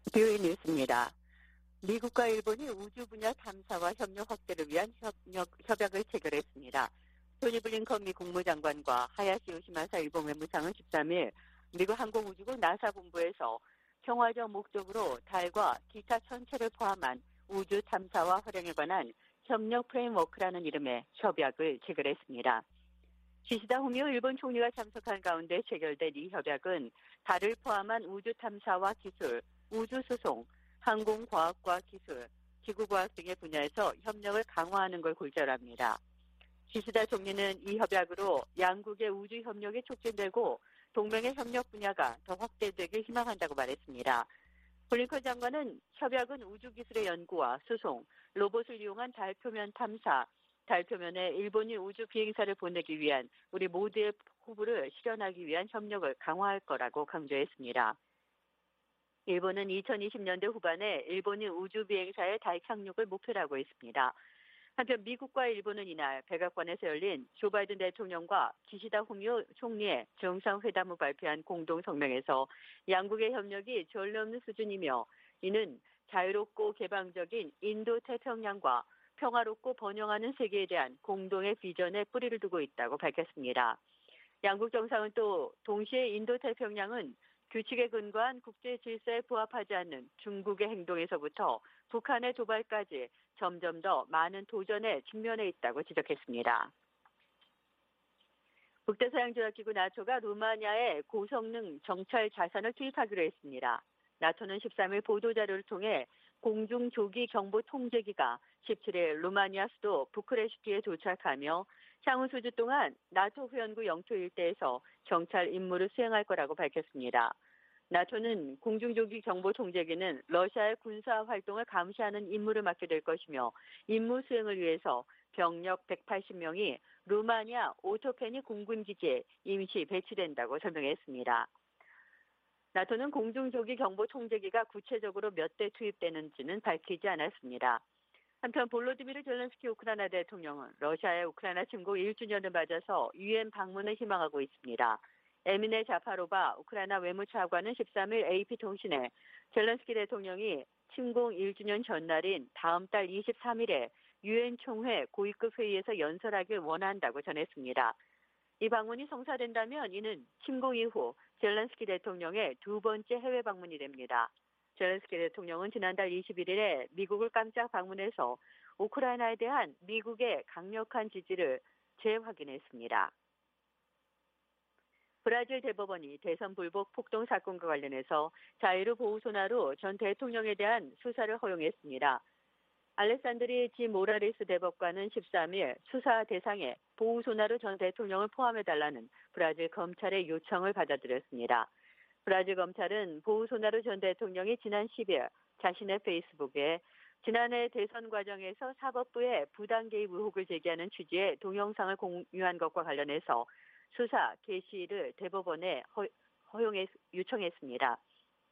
뷰의 뉴스입니다. 미국과 일본이 우주 분야 탐사와 협력 확대를 위한 협약을 체결했습니다. 토니 블링컨 미 국무장관과 하야시 요시마사 일본 외무상은 13일 미국 항공우주국 나사 본부에서 평화적 목적으로 달과 기타 천체를 포함한 우주 탐사와 활용에 관한 협력 프레임워크라는 이름의 협약을 체결했습니다. 기시다 후미오 일본 총리가 참석한 가운데 체결된 이 협약은 달을 포함한 우주 탐사와 기술, 우주 수송, 항공과학과 기술, 기구과학 등의 분야에서 협력을 강화하는 걸 골자로합니다. 기시다 총리는 이 협약으로 양국의 우주 협력이 촉진되고 동맹의 협력 분야가 더 확대되길 희망한다고 말했습니다. 블링컨 장관은 협약은 우주기술의 연구와 수송, 로봇을 이용한 달 표면 탐사, 달 표면에 일본이 우주 비행사를 보내기 위한 우리 모두의 포부를 실현하기 위한 협력을 강화할 거라고 강조했습니다. 일본은 2020년대 후반에 일본이 우주 비행사의 달 착륙을 목표로 하고 있습니다. 한편 미국과 일본은 이날 백악관에서 열린 조 바이든 대통령과 기시다 후미오 총리의 정상회담 후 발표한 공동성명에서 양국의 협력이 전례없는 수준이며 이는 자유롭고 개방적인 인도태평양과 평화롭고 번영하는 세계에 대한 공동의 비전에 뿌리를 두고 있다고 밝혔습니다. 양국 정상은 또 동시에 인도태평양은 규칙에 근거한 국제 질서에 부합하지 않는 중국의 행동에서부터 북한의 도발까지 점점 더 많은 도전에 직면해 있다고 지적했습니다. 북대서양조약기구 나토가 루마니아에 고성능 정찰 자산을 투입하기로 했습니다. 나토는 13일 보도자료를 통해 공중조기 경보 통제기가 17일 루마니아 수도 부크레슈티에 도착하며 향후 수주 동안 나토 회원국 영토 일대에서 정찰 임무를 수행할 거라고 밝혔습니다. 나토는 공중조기 경보 통제기는 러시아의 군사 활동을 감시하는 임무를 맡게 될 것이며 임무 수행을 위해서 병력 180명이 루마니아 오토페니 공군기지에 임시 배치된다고 설명했습니다. 나토는 공중조기 경보 통제기가 구체적으로 몇 대 투입되는지는 밝히지 않았습니다. 한편 볼로디미르 젤렌스키 우크라이나 대통령은 러시아의 우크라이나 침공 1주년을 맞아서 유엔 방문을 희망하고 있습니다. 에미네 자파로바 우크라이나 외무차관은 13일 AP통신에 젤렌스키 대통령이 침공 1주년 전날인 다음 달 23일에 유엔 총회 고위급 회의에서 연설하길 원한다고 전했습니다. 이 방문이 성사된다면 이는 침공 이후 젤렌스키 대통령의 두 번째 해외 방문이 됩니다. 젤렌스키 대통령은 지난달 21일에 미국을 깜짝 방문해서 우크라이나에 대한 미국의 강력한 지지를 재확인했습니다. 브라질 대법원이 대선 불복 폭동 사건과 관련해서 자유로 보우소나루 전 대통령에 대한 수사를 허용했습니다. 알레산드리 지 모라레스 대법관은 13일 수사 대상에 보우소나루 전 대통령을 포함해달라는 브라질 검찰의 요청을 받아들였습니다. 브라질 검찰은 보우소나루 전 대통령이 지난 10일 자신의 페이스북에 지난해 대선 과정에서 사법부에 부당 개입 의혹을 제기하는 취지의 동영상을 공유한 것과 관련해서 수사 개시를 대법원에 요청했습니다.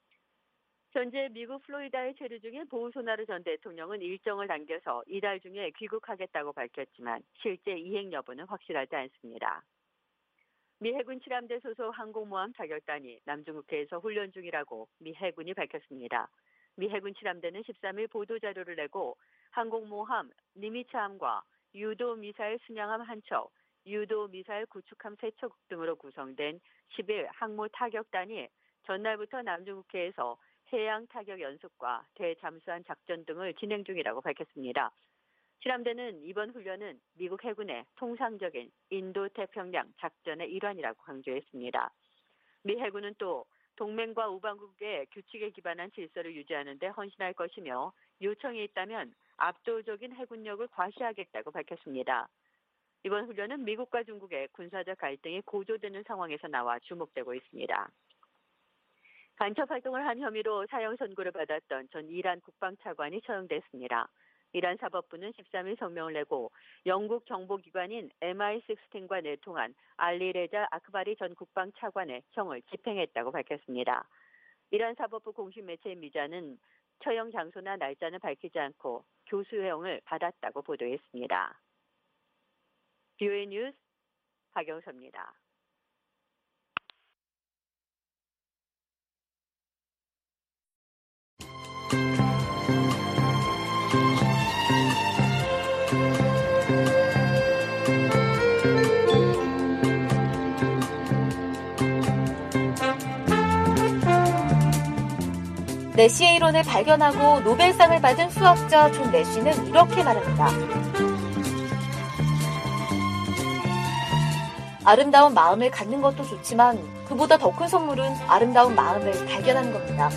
현재 미국 플로리다에 체류 중인 보우소나루 전 대통령은 일정을 당겨서 이달 중에 귀국하겠다고 밝혔지만 실제 이행 여부는 확실하지 않습니다. 미 해군 칠함대 소속 항공모함 타격단이 남중국해에서 훈련 중이라고 미 해군이 밝혔습니다. 미 해군 칠함대는 13일 보도자료를 내고 항공모함 니미차함과 유도 미사일 순양함 한 척, 유도 미사일 구축함 3척 등으로 구성된 10일 항모 타격단이 전날부터 남중국해에서 해양 타격 연습과 대잠수함 작전 등을 진행 중이라고 밝혔습니다. 칠함대는 이번 훈련은 미국 해군의 통상적인 인도태평양 작전의 일환이라고 강조했습니다. 미 해군은 또 동맹과 우방국의 규칙에 기반한 질서를 유지하는 데 헌신할 것이며 요청이 있다면 압도적인 해군력을 과시하겠다고 밝혔습니다. 이번 훈련은 미국과 중국의 군사적 갈등이 고조되는 상황에서 나와 주목되고 있습니다. 간첩 활동을 한 혐의로 사형 선고를 받았던 전 이란 국방차관이 처형됐습니다. 이란 사법부는 13일 성명을 내고 영국 정보기관인 MI16과 내통한 알리레자 아크바리 전 국방차관의 형을 집행했다고 밝혔습니다. 이란 사법부 공식 매체인 미자는 처형 장소나 날짜는 밝히지 않고 교수형을 받았다고 보도했습니다. 뷰의 뉴스 박영서입니다. 내시의 이론을 발견하고 노벨상을 받은 수학자 존 내시는 이렇게 말합니다. 아름다운 마음을 갖는 것도 좋지만 그보다 더 큰 선물은 아름다운 마음을 발견하는 겁니다.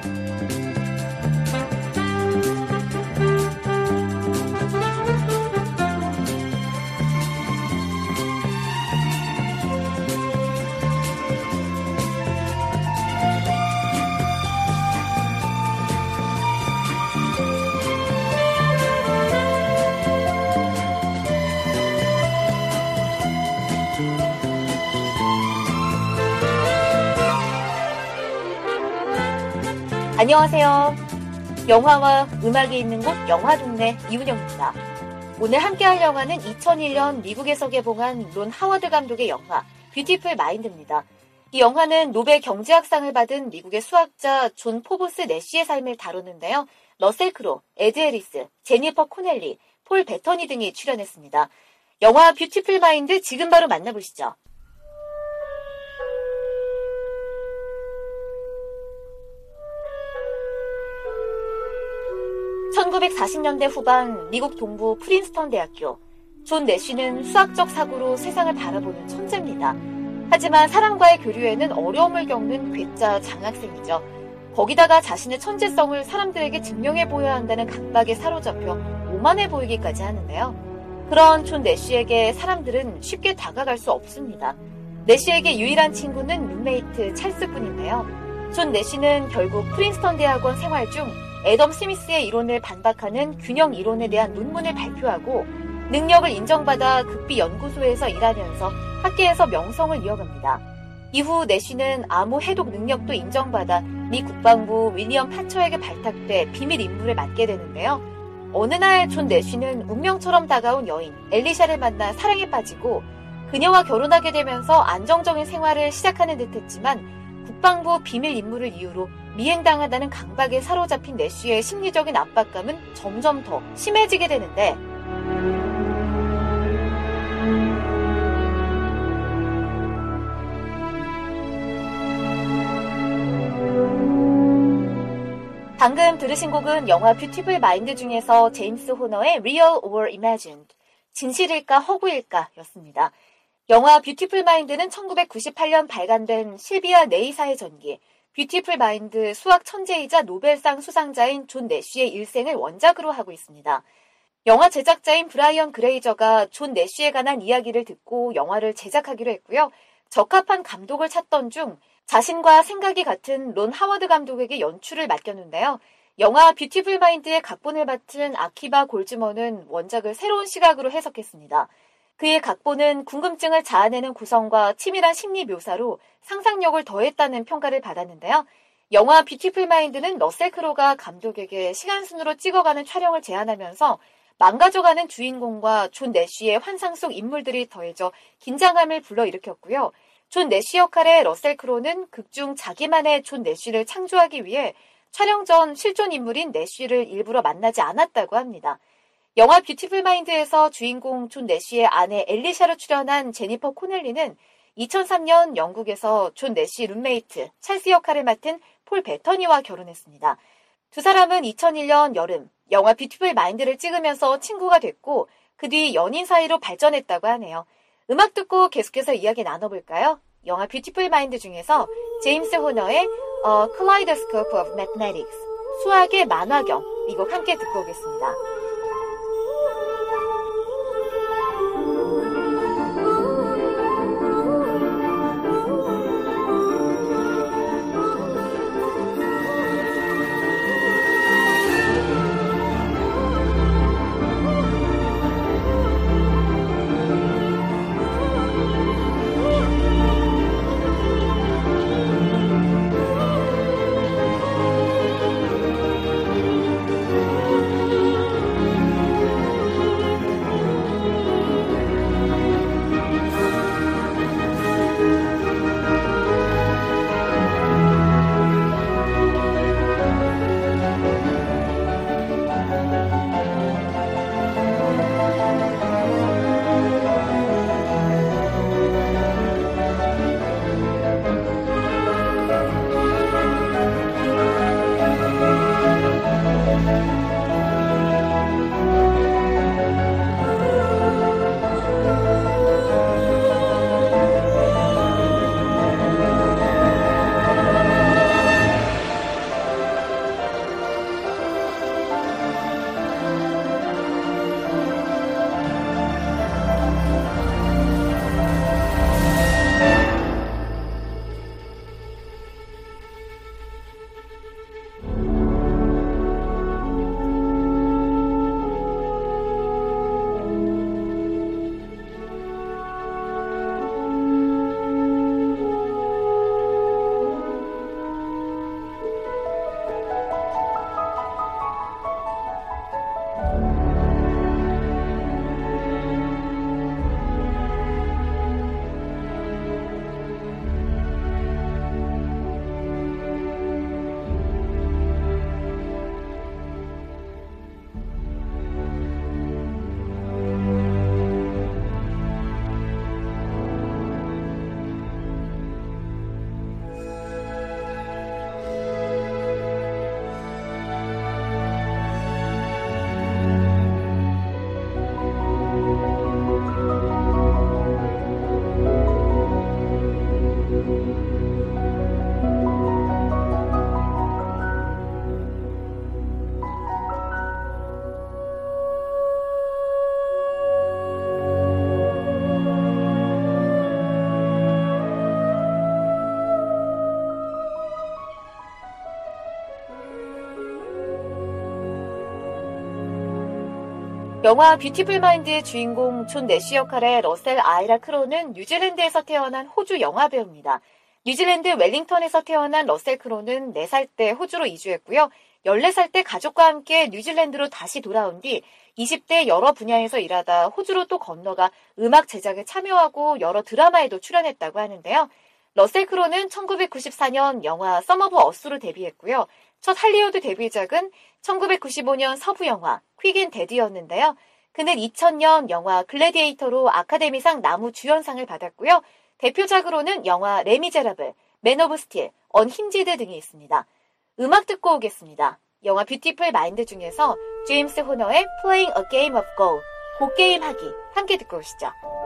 안녕하세요. 영화와 음악이 있는 곳 영화동네 이은영입니다. 오늘 함께할 영화는 2001년 미국에서 개봉한 론 하워드 감독의 영화 뷰티풀 마인드입니다. 이 영화는 노벨 경제학상을 받은 미국의 수학자 존 포보스 내시의 삶을 다루는데요. 러셀 크로, 에드 해리스, 제니퍼 코넬리, 폴 베터니 등이 출연했습니다. 영화 뷰티풀 마인드 지금 바로 만나보시죠. 1940년대 후반 미국 동부 프린스턴 대학교. 존 내시는 수학적 사고로 세상을 바라보는 천재입니다. 하지만 사람과의 교류에는 어려움을 겪는 괴짜 장학생이죠. 거기다가 자신의 천재성을 사람들에게 증명해 보여야 한다는 강박에 사로잡혀 오만해 보이기까지 하는데요. 그런 존 내시에게 사람들은 쉽게 다가갈 수 없습니다. 내시에게 유일한 친구는 룸메이트 찰스뿐인데요. 존 내시는 결국 프린스턴 대학원 생활 중 애덤 스미스의 이론을 반박하는 균형 이론에 대한 논문을 발표하고 능력을 인정받아 극비 연구소에서 일하면서 학계에서 명성을 이어갑니다. 이후 내시는 암호 해독 능력도 인정받아 미 국방부 윌리엄 파처에게 발탁돼 비밀 임무를 맡게 되는데요. 어느 날 존 내시는 운명처럼 다가온 여인 엘리샤를 만나 사랑에 빠지고 그녀와 결혼하게 되면서 안정적인 생활을 시작하는 듯했지만 국방부 비밀 임무를 이유로 미행당하다는 강박에 사로잡힌 내시의 심리적인 압박감은 점점 더 심해지게 되는데 방금 들으신 곡은 영화 뷰티풀 마인드 중에서 제임스 호너의 Real or Imagined, 진실일까 허구일까 였습니다. 영화 뷰티풀 마인드는 1998년 발간된 실비아 네이사의 전기, 뷰티풀 마인드 수학 천재이자 노벨상 수상자인 존 내시의 일생을 원작으로 하고 있습니다. 영화 제작자인 브라이언 그레이저가 존 내시에 관한 이야기를 듣고 영화를 제작하기로 했고요. 적합한 감독을 찾던 중 자신과 생각이 같은 론 하워드 감독에게 연출을 맡겼는데요. 영화 뷰티풀 마인드의 각본을 맡은 아키바 골즈먼은 원작을 새로운 시각으로 해석했습니다. 그의 각본은 궁금증을 자아내는 구성과 치밀한 심리 묘사로 상상력을 더했다는 평가를 받았는데요. 영화 뷰티풀 마인드는 러셀 크로가 감독에게 시간순으로 찍어가는 촬영을 제안하면서 망가져가는 주인공과 존 내시의 환상 속 인물들이 더해져 긴장감을 불러일으켰고요. 존 내시 역할의 러셀 크로는 극중 자기만의 존 내시를 창조하기 위해 촬영 전 실존 인물인 내시를 일부러 만나지 않았다고 합니다. 영화 뷰티풀 마인드에서 주인공 존 내시의 아내 엘리샤로 출연한 제니퍼 코넬리는 2003년 영국에서 존 내시 룸메이트 찰스 역할을 맡은 폴 베터니와 결혼했습니다. 두 사람은 2001년 여름 영화 뷰티풀 마인드를 찍으면서 친구가 됐고 그 뒤 연인 사이로 발전했다고 하네요. 음악 듣고 계속해서 이야기 나눠볼까요? 영화 뷰티풀 마인드 중에서 제임스 호너의 A Kaleidoscope of Mathematics, 수학의 만화경, 이 곡 함께 듣고 오겠습니다. 영화 뷰티풀 마인드의 주인공 존 내쉬 역할의 러셀 아이라 크로우는 뉴질랜드에서 태어난 호주 영화배우입니다. 뉴질랜드 웰링턴에서 태어난 러셀 크로우는 4살 때 호주로 이주했고요. 14살 때 가족과 함께 뉴질랜드로 다시 돌아온 뒤 20대 여러 분야에서 일하다 호주로 또 건너가 음악 제작에 참여하고 여러 드라마에도 출연했다고 하는데요. 러셀 크로우는 1994년 영화 썸 오브 어스로 데뷔했고요. 첫 할리우드 데뷔작은 1995년 서부 영화 퀵 앤 데드였는데요. 그는 2000년 영화 글래디에이터로 아카데미상 나무 주연상을 받았고요. 대표작으로는 영화 레미제라블, 맨 오브 스틸, 언힌지드 등이 있습니다. 음악 듣고 오겠습니다. 영화 뷰티풀 마인드 중에서 제임스 호너의 Playing a Game of Go, 고게임 하기 함께 듣고 오시죠.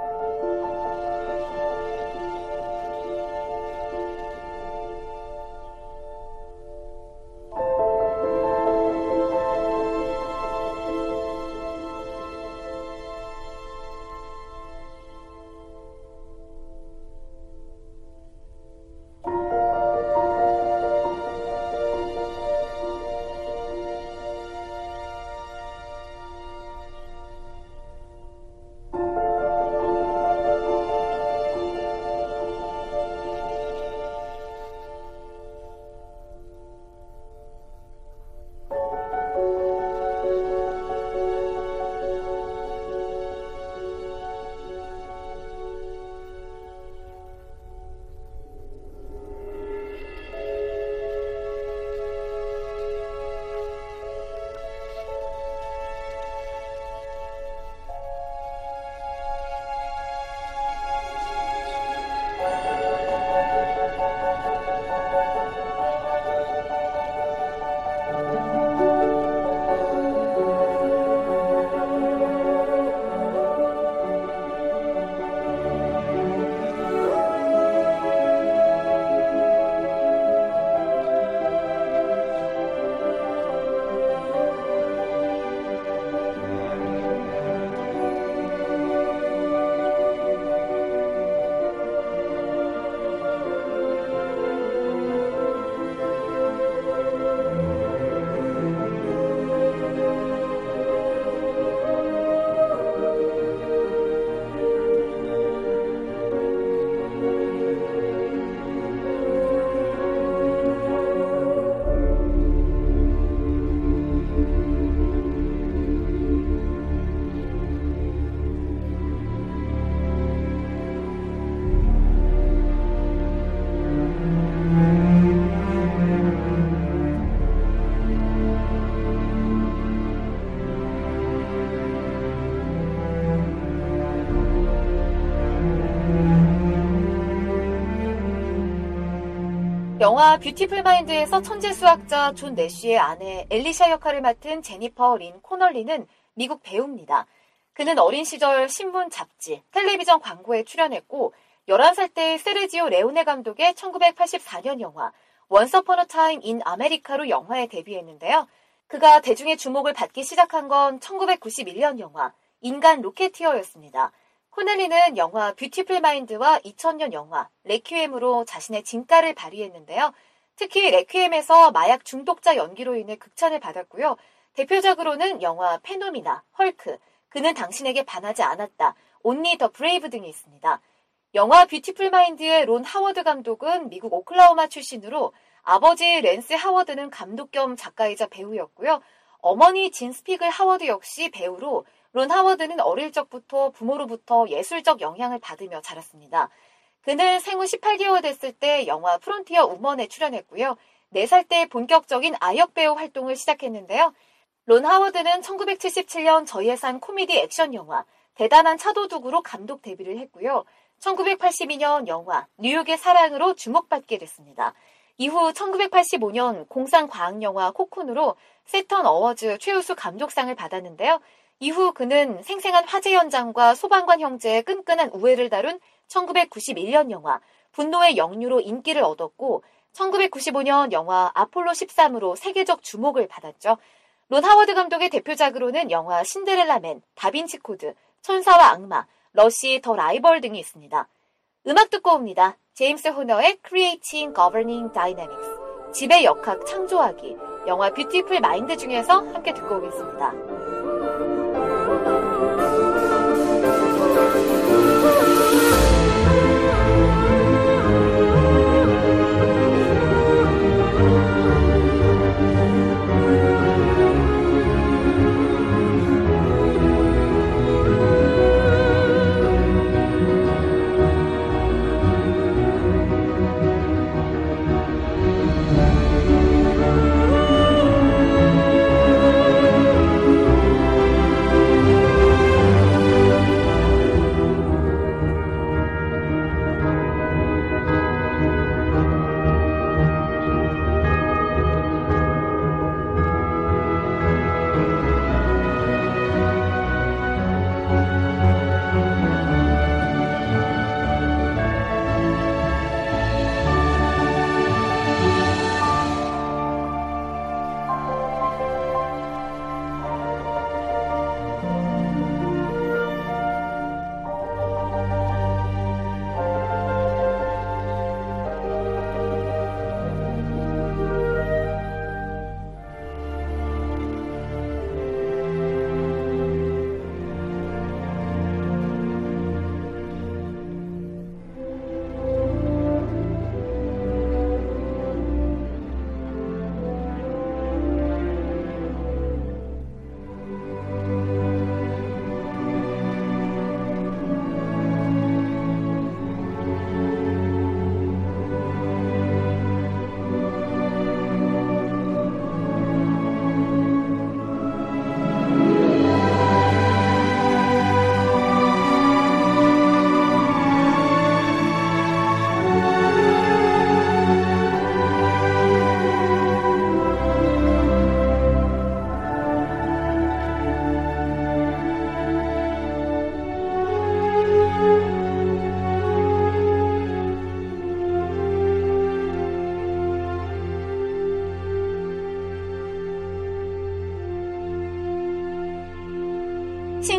영화 뷰티풀 마인드에서 천재 수학자 존 내쉬의 아내 엘리샤 역할을 맡은 제니퍼 린 코널리는 미국 배우입니다. 그는 어린 시절 신문, 잡지, 텔레비전 광고에 출연했고 11살 때 세르지오 레오네 감독의 1984년 영화 Once Upon a Time in America로 영화에 데뷔했는데요. 그가 대중의 주목을 받기 시작한 건 1991년 영화 인간 로켓티어였습니다. 코넬리는 영화 뷰티풀 마인드와 2000년 영화 레퀴엠으로 자신의 진가를 발휘했는데요. 특히 레퀴엠에서 마약 중독자 연기로 인해 극찬을 받았고요. 대표작으로는 영화 페노미나, 헐크, 그는 당신에게 반하지 않았다, 온리 더 브레이브 등이 있습니다. 영화 뷰티풀 마인드의 론 하워드 감독은 미국 오클라호마 출신으로 아버지 랜스 하워드는 감독 겸 작가이자 배우였고요. 어머니 진 스피글 하워드 역시 배우로 론 하워드는 어릴 적부터 부모로부터 예술적 영향을 받으며 자랐습니다. 그는 생후 18개월 됐을 때 영화 프론티어 우먼에 출연했고요. 4살 때 본격적인 아역 배우 활동을 시작했는데요. 론 하워드는 1977년 저예산 코미디 액션 영화 대단한 차도둑으로 감독 데뷔를 했고요. 1982년 영화 뉴욕의 사랑으로 주목받게 됐습니다. 이후 1985년 공상 과학 영화 코쿤으로 세턴 어워즈 최우수 감독상을 받았는데요. 이후 그는 생생한 화재 현장과 소방관 형제의 끈끈한 우애를 다룬 1991년 영화 분노의 영유로 인기를 얻었고 1995년 영화 아폴로 13으로 세계적 주목을 받았죠. 론 하워드 감독의 대표작으로는 영화 신데렐라맨, 다빈치 코드, 천사와 악마, 러시 더 라이벌 등이 있습니다. 음악 듣고 옵니다. 제임스 호너의 Creating Governing Dynamics, 지배 역학 창조하기, 영화 뷰티풀 마인드 중에서 함께 듣고 오겠습니다.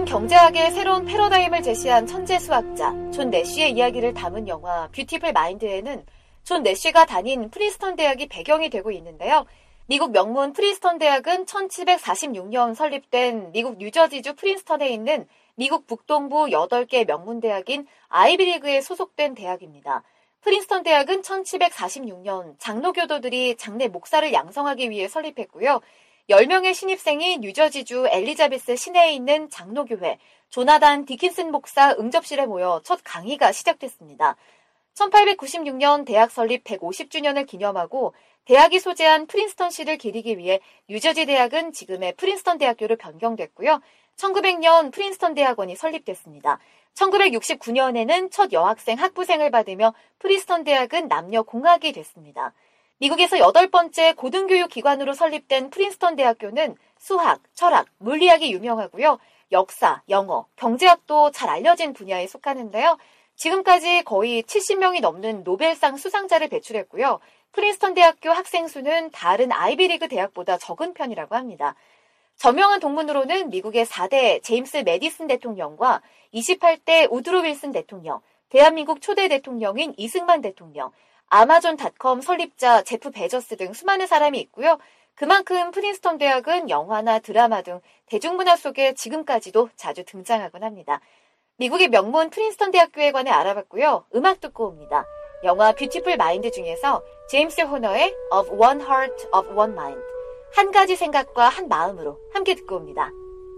경제학의 새로운 패러다임을 제시한 천재 수학자 존 내쉬의 이야기를 담은 영화 뷰티풀 마인드에는 존 내쉬가 다닌 프린스턴 대학이 배경이 되고 있는데요. 미국 명문 프린스턴 대학은 1746년 설립된 미국 뉴저지주 프린스턴에 있는 미국 북동부 8개 명문대학인 아이비리그에 소속된 대학입니다. 프린스턴 대학은 1746년 장로교도들이 장내 목사를 양성하기 위해 설립했고요. 10명의 신입생이 뉴저지주 엘리자베스 시내에 있는 장로교회 조나단 디킨슨 목사 응접실에 모여 첫 강의가 시작됐습니다. 1896년 대학 설립 150주년을 기념하고 대학이 소재한 프린스턴시를 기리기 위해 뉴저지 대학은 지금의 프린스턴 대학교로 변경됐고요. 1900년 프린스턴 대학원이 설립됐습니다. 1969년에는 첫 여학생 학부생을 받으며 프린스턴 대학은 남녀 공학이 됐습니다. 미국에서 8번째 고등교육 기관으로 설립된 프린스턴 대학교는 수학, 철학, 물리학이 유명하고요. 역사, 영어, 경제학도 잘 알려진 분야에 속하는데요. 지금까지 거의 70명이 넘는 노벨상 수상자를 배출했고요. 프린스턴 대학교 학생 수는 다른 아이비리그 대학보다 적은 편이라고 합니다. 저명한 동문으로는 미국의 4대 제임스 메디슨 대통령과 28대 우드로 윌슨 대통령, 대한민국 초대 대통령인 이승만 대통령, 아마존닷컴 설립자 제프 베저스 등 수많은 사람이 있고요. 그만큼 프린스턴 대학은 영화나 드라마 등 대중문화 속에 지금까지도 자주 등장하곤 합니다. 미국의 명문 프린스턴 대학교에 관해 알아봤고요. 음악 듣고 옵니다. 영화 뷰티풀 마인드 중에서 제임스 호너의 Of One Heart, of One Mind, 한 가지 생각과 한 마음으로 함께 듣고 옵니다.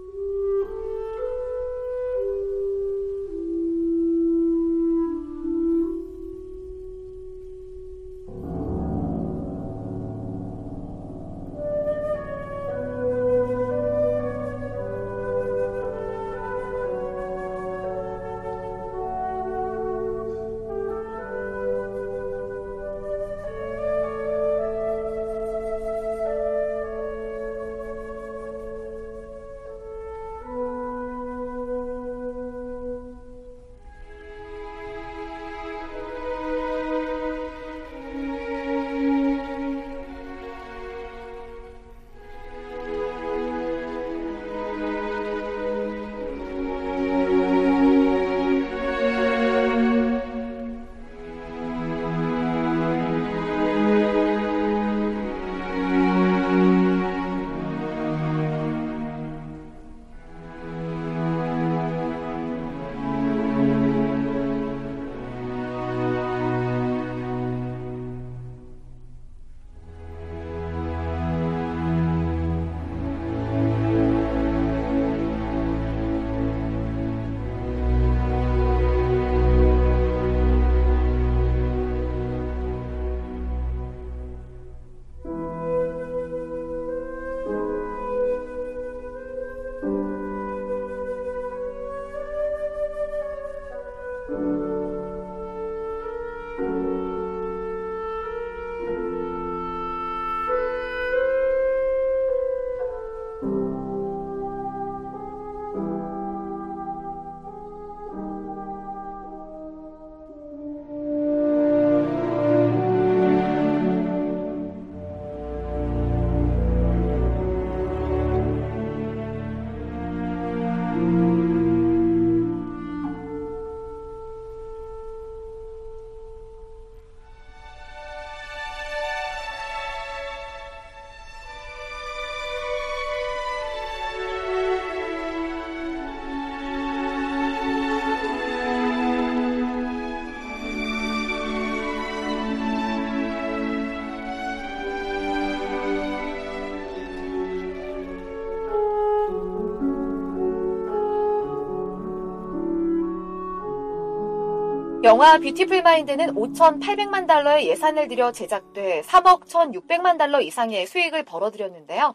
영화 뷰티풀 마인드는 5,800만 달러의 예산을 들여 제작돼 3억 1,600만 달러 이상의 수익을 벌어들였는데요.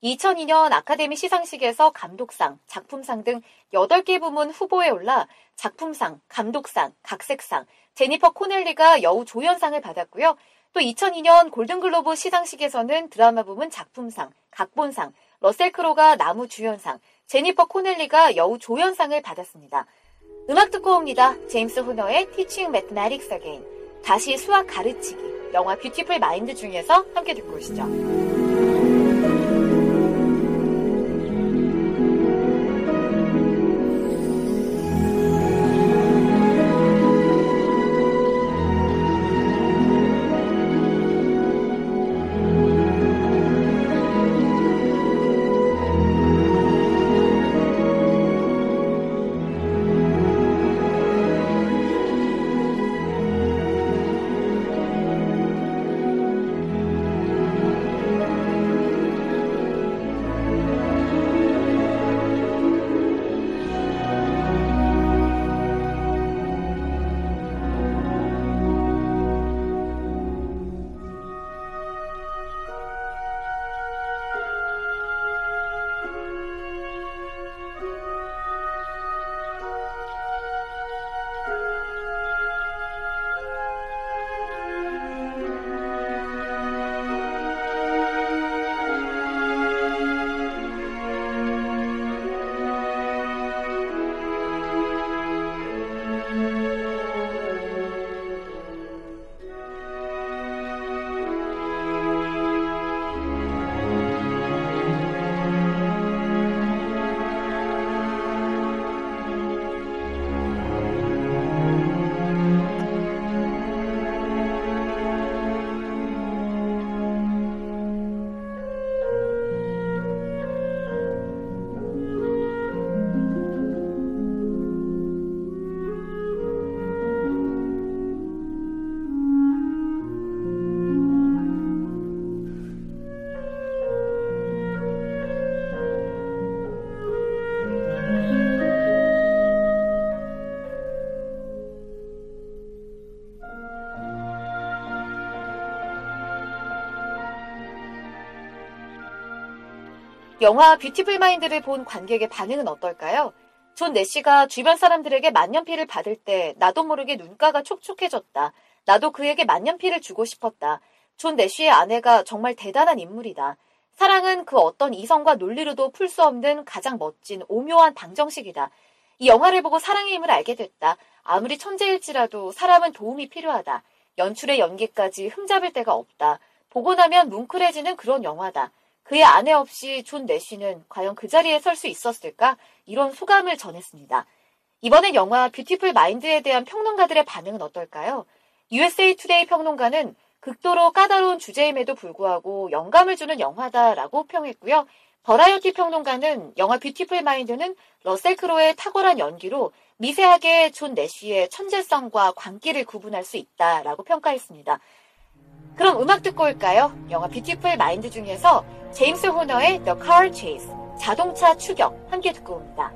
2002년 아카데미 시상식에서 감독상, 작품상 등 8개 부문 후보에 올라 작품상, 감독상, 각색상, 제니퍼 코넬리가 여우 조연상을 받았고요. 또 2002년 골든글로브 시상식에서는 드라마 부문 작품상, 각본상, 러셀 크로가 나무 주연상, 제니퍼 코넬리가 여우 조연상을 받았습니다. 음악 듣고 옵니다. 제임스 호너의 Teaching Mathematics Again, 다시 수학 가르치기, 영화 뷰티풀 마인드 중에서 함께 듣고 오시죠. 영화 뷰티풀 마인드를 본 관객의 반응은 어떨까요? 존 내시가 주변 사람들에게 만년필을 받을 때 나도 모르게 눈가가 촉촉해졌다. 나도 그에게 만년필을 주고 싶었다. 존 내시의 아내가 정말 대단한 인물이다. 사랑은 그 어떤 이성과 논리로도 풀 수 없는 가장 멋진 오묘한 방정식이다. 이 영화를 보고 사랑의 힘을 알게 됐다. 아무리 천재일지라도 사람은 도움이 필요하다. 연출의 연기까지 흠잡을 데가 없다. 보고 나면 뭉클해지는 그런 영화다. 그의 아내 없이 존 내쉬는 과연 그 자리에 설 수 있었을까? 이런 소감을 전했습니다. 이번엔 영화 뷰티풀 마인드에 대한 평론가들의 반응은 어떨까요? USA 투데이 평론가는 극도로 까다로운 주제임에도 불구하고 영감을 주는 영화다라고 평했고요. 버라이어티 평론가는 영화 뷰티풀 마인드는 러셀 크로의 탁월한 연기로 미세하게 존 내쉬의 천재성과 광기를 구분할 수 있다라고 평가했습니다. 그럼 음악 듣고 올까요? 영화 뷰티풀 마인드 중에서 제임스 호너의 The Car Chase, 자동차 추격 함께 듣고 옵니다.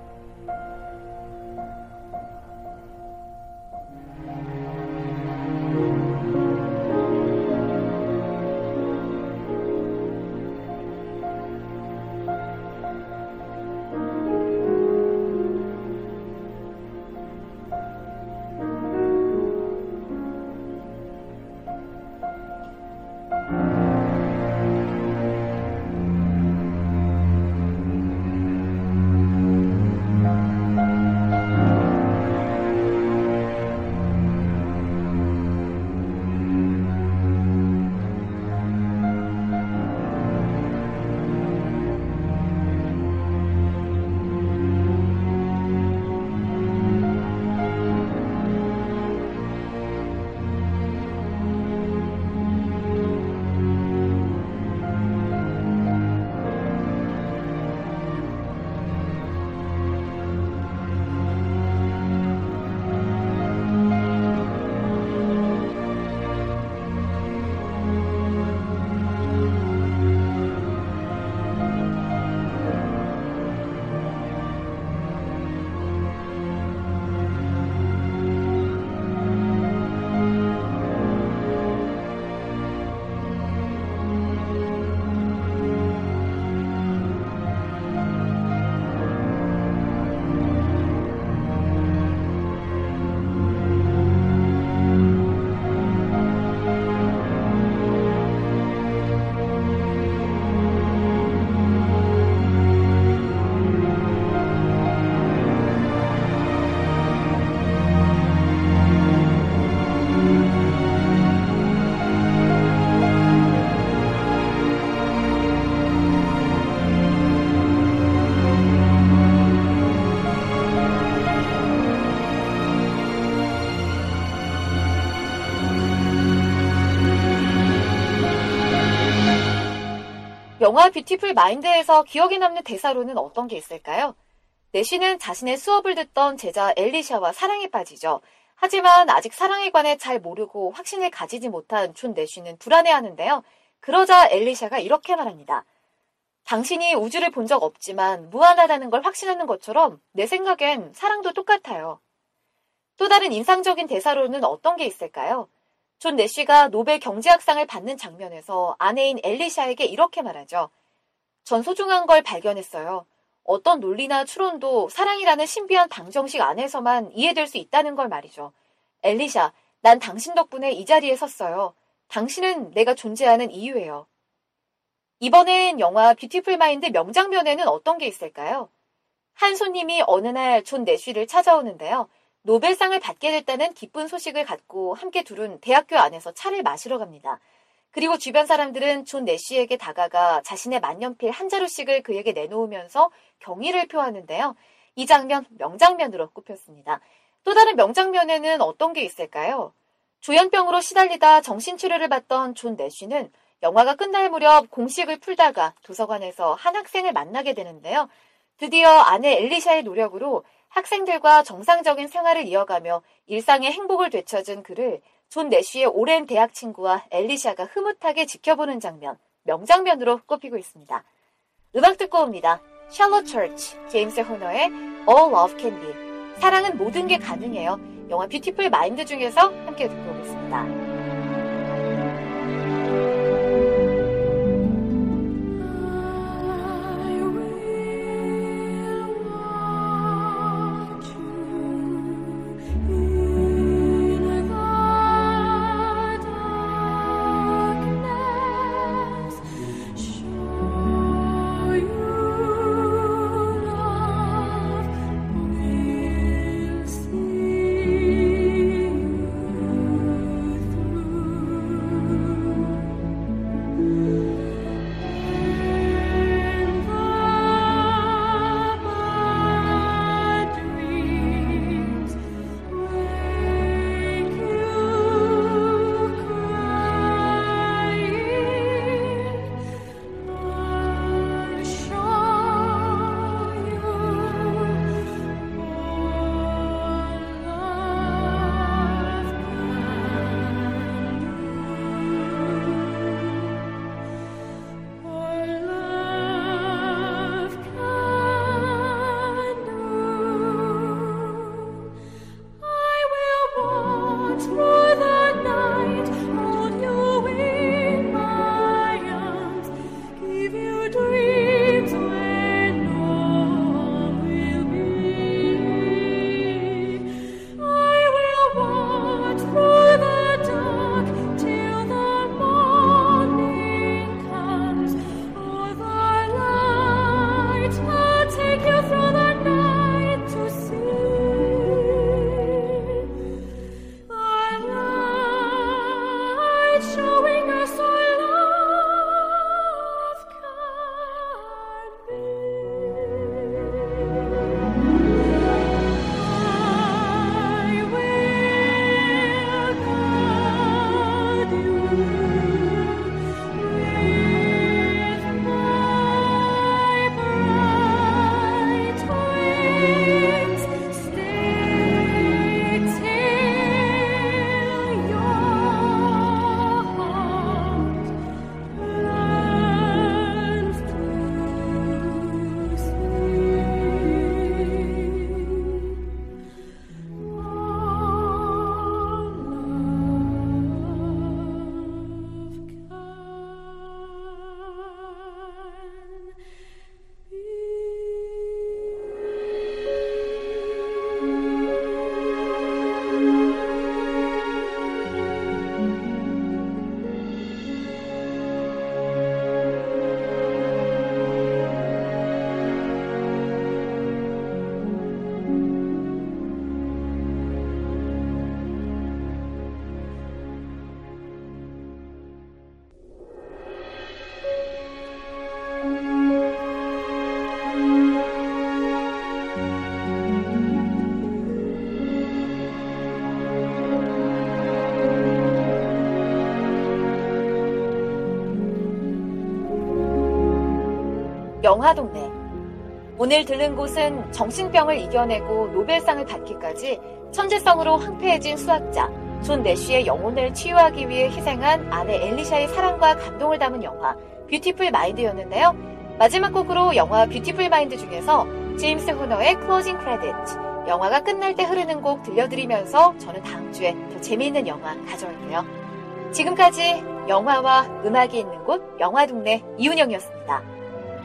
영화 뷰티풀 마인드에서 기억에 남는 대사로는 어떤 게 있을까요? 내쉬는 자신의 수업을 듣던 제자 엘리샤와 사랑에 빠지죠. 하지만 아직 사랑에 관해 잘 모르고 확신을 가지지 못한 존 내쉬는 불안해하는데요. 그러자 엘리샤가 이렇게 말합니다. 당신이 우주를 본 적 없지만 무한하다는 걸 확신하는 것처럼 내 생각엔 사랑도 똑같아요. 또 다른 인상적인 대사로는 어떤 게 있을까요? 존 내쉬가 노벨 경제학상을 받는 장면에서 아내인 엘리샤에게 이렇게 말하죠. 전 소중한 걸 발견했어요. 어떤 논리나 추론도 사랑이라는 신비한 방정식 안에서만 이해될 수 있다는 걸 말이죠. 엘리샤, 난 당신 덕분에 이 자리에 섰어요. 당신은 내가 존재하는 이유예요. 이번엔 영화 뷰티풀 마인드 명장면에는 어떤 게 있을까요? 한 손님이 어느 날 존 내쉬를 찾아오는데요. 노벨상을 받게 됐다는 기쁜 소식을 갖고 함께 둘은 대학교 안에서 차를 마시러 갑니다. 그리고 주변 사람들은 존 내쉬에게 다가가 자신의 만년필 한 자루씩을 그에게 내놓으면서 경의를 표하는데요. 이 장면 명장면으로 꼽혔습니다. 또 다른 명장면에는 어떤 게 있을까요? 조현병으로 시달리다 정신치료를 받던 존 내쉬는 영화가 끝날 무렵 공식을 풀다가 도서관에서 한 학생을 만나게 되는데요. 드디어 아내 엘리샤의 노력으로 학생들과 정상적인 생활을 이어가며 일상의 행복을 되찾은 그를 존 내쉬의 오랜 대학 친구와 엘리샤가 흐뭇하게 지켜보는 장면, 명장면으로 꼽히고 있습니다. 음악 듣고 옵니다. 샬롯 처치, 제임스 호너의 All Love Can Be. 사랑은 모든 게 가능해요. 영화 뷰티풀 마인드 중에서 함께 듣고 오겠습니다. I 영화동네. 오늘 들른 곳은 정신병을 이겨내고 노벨상을 받기까지 천재성으로 황폐해진 수학자 존 내쉬의 영혼을 치유하기 위해 희생한 아내 엘리샤의 사랑과 감동을 담은 영화 뷰티풀 마인드였는데요. 마지막 곡으로 영화 뷰티풀 마인드 중에서 제임스 호너의 클로징 크레딧, 영화가 끝날 때 흐르는 곡 들려드리면서 저는 다음 주에 더 재미있는 영화 가져올게요. 지금까지 영화와 음악이 있는 곳 영화동네 이은영이었습니다.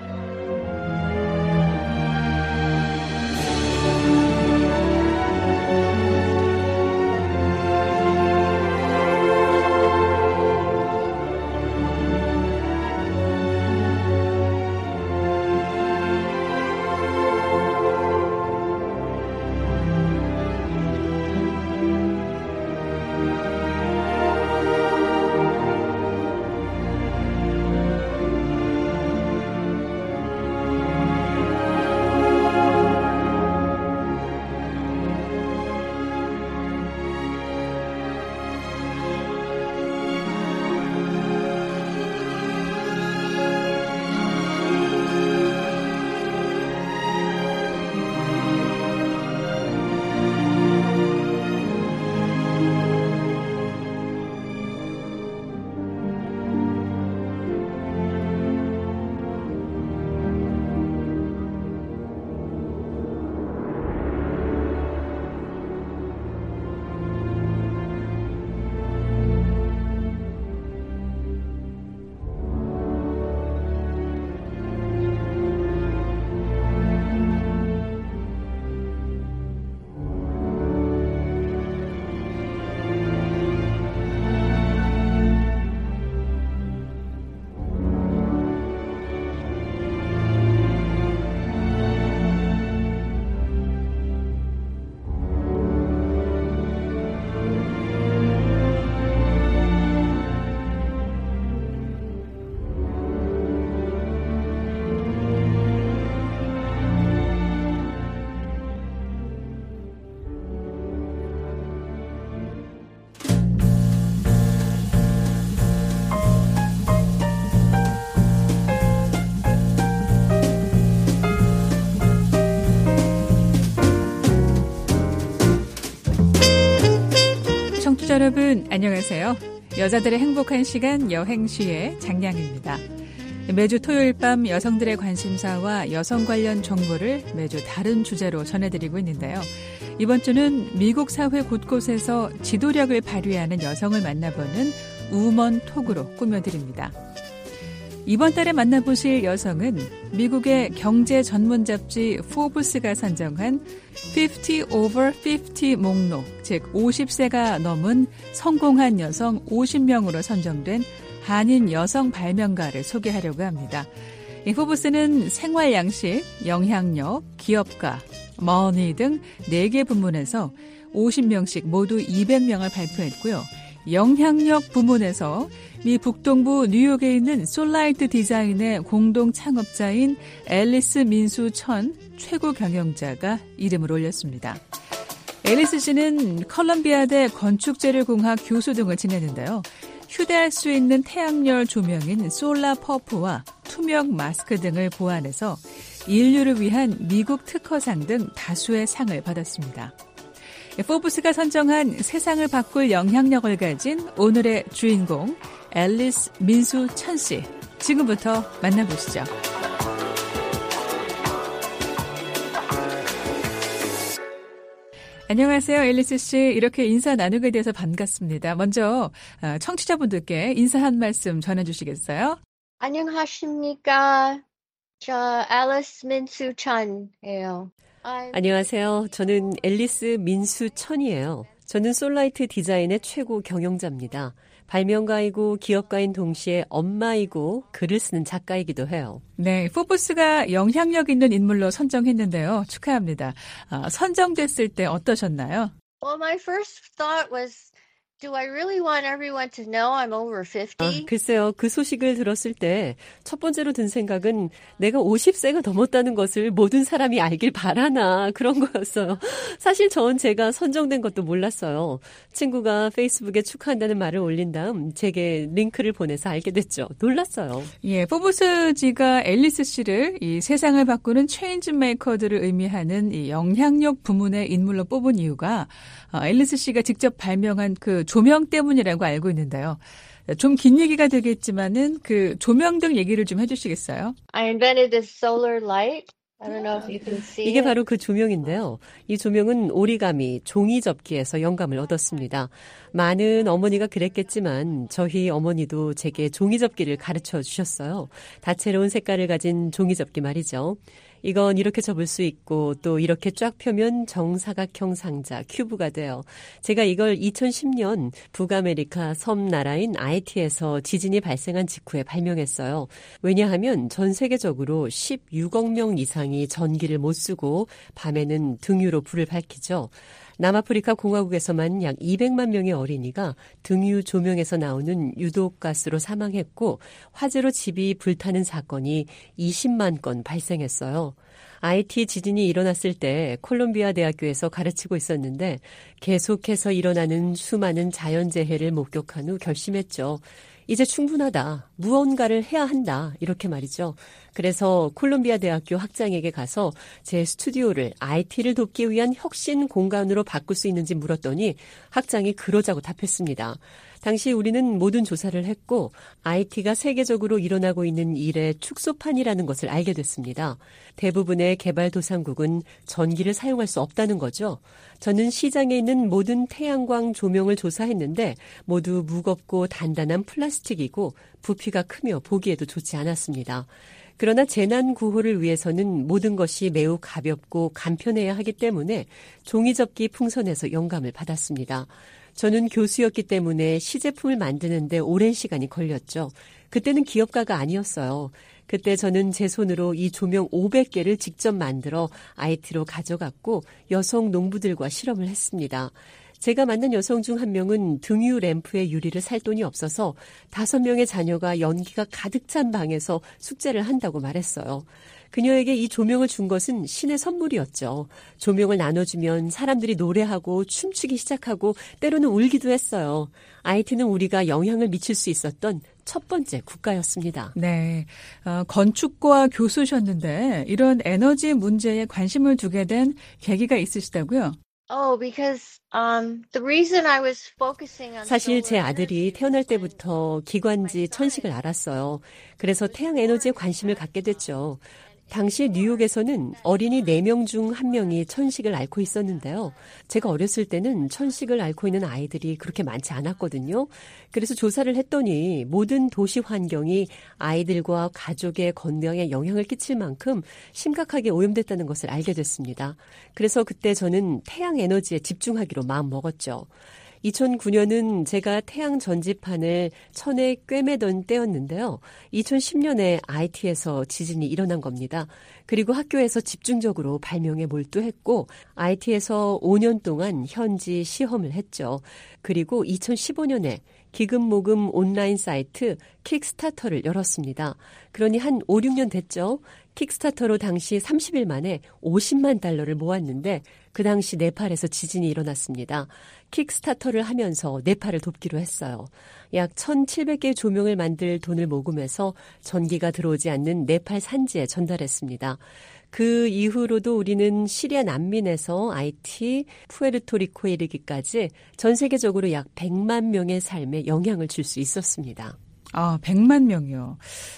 청취자 여러분 안녕하세요. 여자들의 행복한 시간 여행시의 장량입니다. 매주 토요일 밤 여성들의 관심사와 여성 관련 정보를 매주 다른 주제로 전해드리고 있는데요. 이번 주는 미국 사회 곳곳에서 지도력을 발휘하는 여성을 만나보는 우먼 톡으로 꾸며드립니다. 이번 달에 만나보실 여성은 미국의 경제 전문 잡지 포브스가 선정한 50 over 50 목록, 즉 50세가 넘은 성공한 여성 50명으로 선정된 한인 여성 발명가를 소개하려고 합니다. 이 포브스는 생활 양식, 영향력, 기업가, 머니 등 4개 부문에서 50명씩 모두 200명을 발표했고요. 영향력 부문에서 미 북동부 뉴욕에 있는 솔라이트 디자인의 공동 창업자인 앨리스 민수 천 최고 경영자가 이름을 올렸습니다. 앨리스 씨는 컬럼비아대 건축재료공학 교수 등을 지냈는데요. 휴대할 수 있는 태양열 조명인 솔라 퍼프와 투명 마스크 등을 보완해서 인류를 위한 미국 특허상 등 다수의 상을 받았습니다. 포브스가 선정한 세상을 바꿀 영향력을 가진 오늘의 주인공 앨리스 민수 천 씨, 지금부터 만나보시죠. 안녕하세요, 앨리스 씨. 이렇게 인사 나누게 돼서 반갑습니다. 먼저 청취자분들께 인사 한 말씀 전해주시겠어요? 안녕하십니까. 저 앨리스 민수 천이에요. 안녕하세요. 저는 앨리스 민수 천이에요. 저는 솔라이트 디자인의 최고 경영자입니다. 발명가이고 기업가인 동시에 엄마이고 글을 쓰는 작가이기도 해요. 네, 포브스가 영향력 있는 인물로 선정했는데요. 축하합니다. 선정됐을 때 어떠셨나요? Well, my first thought was Do I really want everyone to know I'm over 50? 글쎄요. 그 소식을 들었을 때 첫 번째로 든 생각은 내가 50세가 넘었다는 것을 모든 사람이 알길 바라나 그런 거였어요. 사실 전 제가 선정된 것도 몰랐어요. 친구가 페이스북에 축하한다는 말을 올린 다음 제게 링크를 보내서 알게 됐죠. 놀랐어요. 예, 포브스지가 앨리스 씨를 이 세상을 바꾸는 체인지 메이커들을 의미하는 이 영향력 부문의 인물로 뽑은 이유가 앨리스 씨가 직접 발명한 그 조명 때문이라고 알고 있는데요. 좀 긴 얘기가 되겠지만은 그 조명등 얘기를 좀 해주시겠어요? I invented this solar light. I don't know if you can see 이게 it. 바로 그 조명인데요. 이 조명은 오리가미, 종이접기에서 영감을 얻었습니다. 많은 어머니가 그랬겠지만 저희 어머니도 제게 종이접기를 가르쳐 주셨어요. 다채로운 색깔을 가진 종이접기 말이죠. 이건 이렇게 접을 수 있고 또 이렇게 쫙 펴면 정사각형 상자, 큐브가 돼요. 제가 이걸 2010년 북아메리카 섬나라인 아이티에서 지진이 발생한 직후에 발명했어요. 왜냐하면 전 세계적으로 16억 명 이상이 전기를 못 쓰고 밤에는 등유로 불을 밝히죠. 남아프리카 공화국에서만 약 200만 명의 어린이가 등유 조명에서 나오는 유독가스로 사망했고 화재로 집이 불타는 사건이 20만 건 발생했어요. IT 지진이 일어났을 때 콜롬비아 대학교에서 가르치고 있었는데 계속해서 일어나는 수많은 자연재해를 목격한 후 결심했죠. 이제 충분하다. 무언가를 해야 한다. 이렇게 말이죠. 그래서 콜롬비아 대학교 학장에게 가서 제 스튜디오를 IT를 돕기 위한 혁신 공간으로 바꿀 수 있는지 물었더니 학장이 그러자고 답했습니다. 당시 우리는 모든 조사를 했고 IT가 세계적으로 일어나고 있는 일의 축소판이라는 것을 알게 됐습니다. 대부분의 개발도상국은 전기를 사용할 수 없다는 거죠. 저는 시장에 있는 모든 태양광 조명을 조사했는데 모두 무겁고 단단한 플라스틱이고 부피가 크며 보기에도 좋지 않았습니다. 그러나 재난 구호를 위해서는 모든 것이 매우 가볍고 간편해야 하기 때문에 종이접기 풍선에서 영감을 받았습니다. 저는 교수였기 때문에 시제품을 만드는데 오랜 시간이 걸렸죠. 그때는 기업가가 아니었어요. 그때 저는 제 손으로 이 조명 500개를 직접 만들어 IT로 가져갔고 여성 농부들과 실험을 했습니다. 제가 만난 여성 중 한 명은 등유 램프의 유리를 살 돈이 없어서 5명의 자녀가 연기가 가득 찬 방에서 숙제를 한다고 말했어요. 그녀에게 이 조명을 준 것은 신의 선물이었죠. 조명을 나눠주면 사람들이 노래하고 춤추기 시작하고 때로는 울기도 했어요. IT는 우리가 영향을 미칠 수 있었던 첫 번째 국가였습니다. 네, 건축과 교수셨는데 이런 에너지 문제에 관심을 두게 된 계기가 있으시다고요? Because the reason I was focusing on 사실 제 solar 아들이 energy 태어날 was when 때부터 기관지 천식을 알았어요. 그래서 태양 에너지에 관심을 갖게 됐죠. 당시 뉴욕에서는 어린이 4명 중 1명이 천식을 앓고 있었는데요. 제가 어렸을 때는 천식을 앓고 있는 아이들이 그렇게 많지 않았거든요. 그래서 조사를 했더니 모든 도시 환경이 아이들과 가족의 건강에 영향을 끼칠 만큼 심각하게 오염됐다는 것을 알게 됐습니다. 그래서 그때 저는 태양 에너지에 집중하기로 마음먹었죠. 2009년은 제가 태양 전지판을 천에 꿰매던 때였는데요. 2010년에 IT에서 지진이 일어난 겁니다. 그리고 학교에서 집중적으로 발명에 몰두했고 IT에서 5년 동안 현지 시험을 했죠. 그리고 2015년에 기금 모금 온라인 사이트 킥스타터를 열었습니다. 그러니 한 5, 6년 됐죠. 킥스타터로 당시 30일 만에 50만 달러를 모았는데 그 당시 네팔에서 지진이 일어났습니다. 킥스타터를 하면서 네팔을 돕기로 했어요. 약 1,700개의 조명을 만들 돈을 모금해서 전기가 들어오지 않는 네팔 산지에 전달했습니다. 그 이후로도 우리는 시리아 난민에서 IT, 푸에르토리코에 이르기까지 전 세계적으로 약 100만 명의 삶에 영향을 줄 수 있었습니다. 100만 명이요.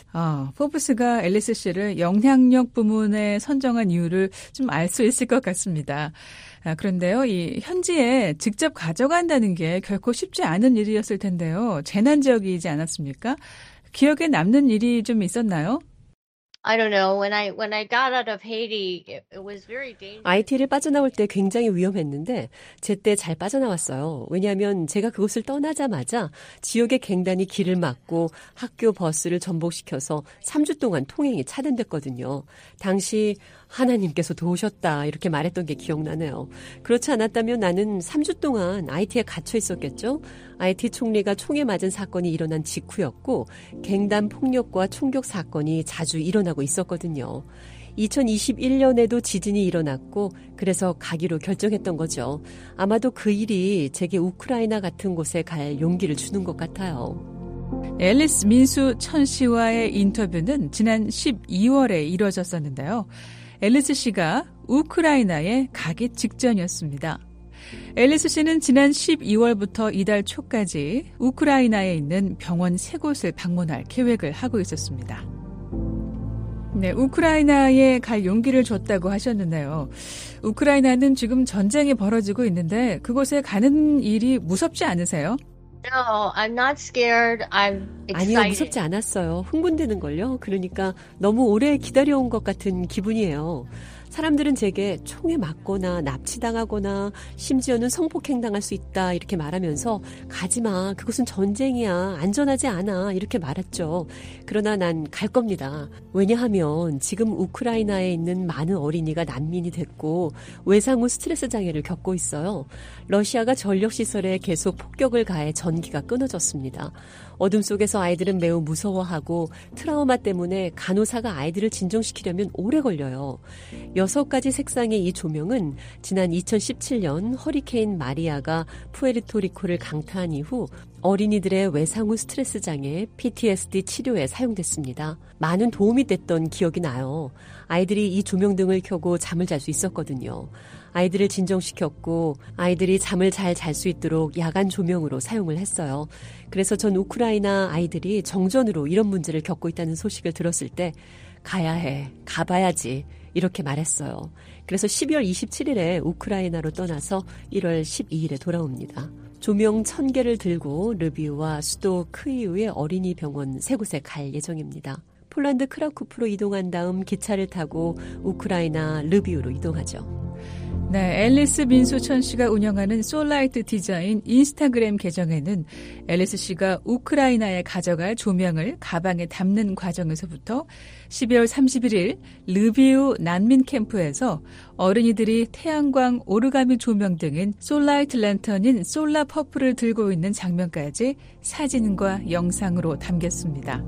포브스가 앨리스 씨를 영향력 부문에 선정한 이유를 좀 알 수 있을 것 같습니다. 그런데요, 이 현지에 직접 가져간다는 게 결코 쉽지 않은 일이었을 텐데요. 재난 지역이지 않았습니까? 기억에 남는 일이 좀 있었나요? I don't know. When I got out of Haiti, it was very dangerous. IT를 빠져나올 때 굉장히 위험했는데 제때 잘 빠져나왔어요. 왜냐하면 제가 그곳을 떠나자마자 지역의 갱단이 길을 막고 학교 버스를 전복시켜서 3주 동안 통행이 차단됐거든요. 당시 하나님께서 도우셨다 이렇게 말했던 게 기억나네요. 그렇지 않았다면 나는 3주 동안 IT에 갇혀 있었겠죠. IT 총리가 총에 맞은 사건이 일어난 직후였고 갱단 폭력과 총격 사건이 자주 일어나고 있었거든요. 2021년에도 지진이 일어났고 그래서 가기로 결정했던 거죠. 아마도 그 일이 제게 우크라이나 같은 곳에 갈 용기를 주는 것 같아요. 앨리스 민수 천 씨와의 인터뷰는 지난 12월에 이루어졌었는데요. 앨리스 씨가 우크라이나에 가기 직전이었습니다. 앨리스 씨는 지난 12월부터 이달 초까지 우크라이나에 있는 병원 3곳을 방문할 계획을 하고 있었습니다. 네, 우크라이나에 갈 용기를 줬다고 하셨는데요. 우크라이나는 지금 전쟁이 벌어지고 있는데 그곳에 가는 일이 무섭지 않으세요? No, I'm not scared. I'm excited. 아니요, 무섭지 않았어요. 흥분되는걸요. 그러니까 너무 오래 기다려온 것 같은 기분이에요. 사람들은 제게 총에 맞거나 납치당하거나 심지어는 성폭행당할 수 있다 이렇게 말하면서 가지마, 그곳은 전쟁이야, 안전하지 않아 이렇게 말했죠. 그러나 난 갈 겁니다. 왜냐하면 지금 우크라이나에 있는 많은 어린이가 난민이 됐고 외상 후 스트레스 장애를 겪고 있어요. 러시아가 전력시설에 계속 폭격을 가해 전기가 끊어졌습니다. 어둠 속에서 아이들은 매우 무서워하고 트라우마 때문에 간호사가 아이들을 진정시키려면 오래 걸려요. 6가지 색상의 이 조명은 지난 2017년 허리케인 마리아가 푸에르토리코를 강타한 이후 어린이들의 외상 후 스트레스 장애, PTSD 치료에 사용됐습니다. 많은 도움이 됐던 기억이 나요. 아이들이 이 조명등을 켜고 잠을 잘 수 있었거든요. 아이들을 진정시켰고 아이들이 잠을 잘 잘 수 있도록 야간 조명으로 사용을 했어요. 그래서 전 우크라이나 아이들이 정전으로 이런 문제를 겪고 있다는 소식을 들었을 때 가야 해, 가봐야지 이렇게 말했어요. 그래서 12월 27일에 우크라이나로 떠나서 1월 12일에 돌아옵니다. 조명 1000개를 들고 르비우와 수도 크이우의 어린이 병원 3곳에 갈 예정입니다. 폴란드 크라쿠프로 이동한 다음 기차를 타고 우크라이나 르비우로 이동하죠. 네, 앨리스 민수천 씨가 운영하는 솔라이트 디자인 인스타그램 계정에는 앨리스 씨가 우크라이나에 가져갈 조명을 가방에 담는 과정에서부터 12월 31일 르비우 난민 캠프에서 어린이들이 태양광 오르가미 조명 등인 솔라이트 랜턴인 솔라 퍼플을 들고 있는 장면까지 사진과 영상으로 담겼습니다.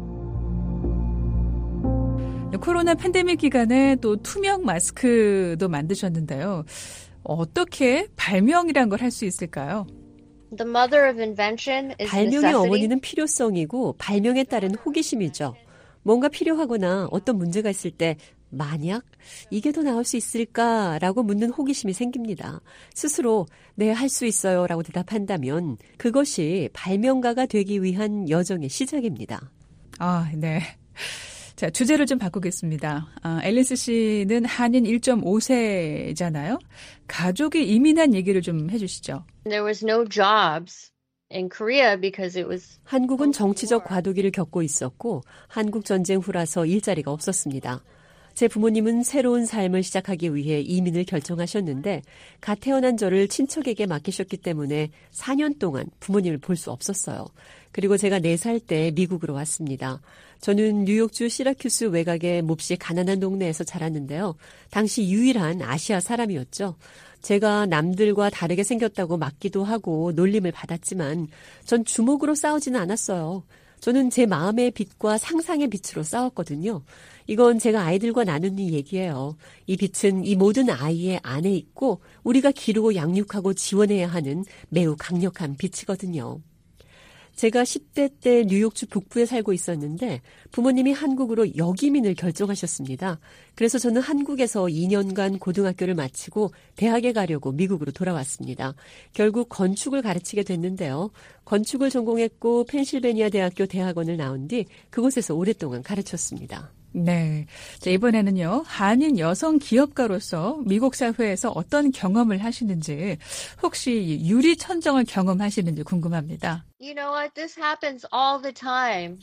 코로나 팬데믹 기간에 또 투명 마스크도 만드셨는데요. 어떻게 발명이란 걸 할 수 있을까요? The mother of invention is 발명의 necessity. 어머니는 필요성이고 발명에 따른 호기심이죠. 뭔가 필요하거나 어떤 문제가 있을 때 만약 이게 더 나을 수 있을까라고 묻는 호기심이 생깁니다. 스스로 네, 할 수 있어요 라고 대답한다면 그것이 발명가가 되기 위한 여정의 시작입니다. 아, 네. 자, 주제를 좀 바꾸겠습니다. 앨리스 씨는 한인 1.5세잖아요. 가족이 이민한 얘기를 좀 해주시죠. There was no jobs in Korea because it was 한국은 정치적 과도기를 겪고 있었고 한국 전쟁 후라서 일자리가 없었습니다. 제 부모님은 새로운 삶을 시작하기 위해 이민을 결정하셨는데 갓 태어난 저를 친척에게 맡기셨기 때문에 4년 동안 부모님을 볼 수 없었어요. 그리고 제가 4살 때 미국으로 왔습니다. 저는 뉴욕주 시라큐스 외곽의 몹시 가난한 동네에서 자랐는데요. 당시 유일한 아시아 사람이었죠. 제가 남들과 다르게 생겼다고 맞기도 하고 놀림을 받았지만 전 주먹으로 싸우지는 않았어요. 저는 제 마음의 빛과 상상의 빛으로 싸웠거든요. 이건 제가 아이들과 나누는 얘기예요. 이 빛은 이 모든 아이의 안에 있고 우리가 기르고 양육하고 지원해야 하는 매우 강력한 빛이거든요. 제가 10대 때 뉴욕주 북부에 살고 있었는데 부모님이 한국으로 역이민을 결정하셨습니다. 그래서 저는 한국에서 2년간 고등학교를 마치고 대학에 가려고 미국으로 돌아왔습니다. 결국 건축을 가르치게 됐는데요. 건축을 전공했고 펜실베니아 대학교 대학원을 나온 뒤 그곳에서 오랫동안 가르쳤습니다. 네. 자, 이번에는요, 한인 여성 기업가로서 미국 사회에서 어떤 경험을 하시는지, 혹시 유리천정을 경험하시는지 궁금합니다. You know what? This happens all the time.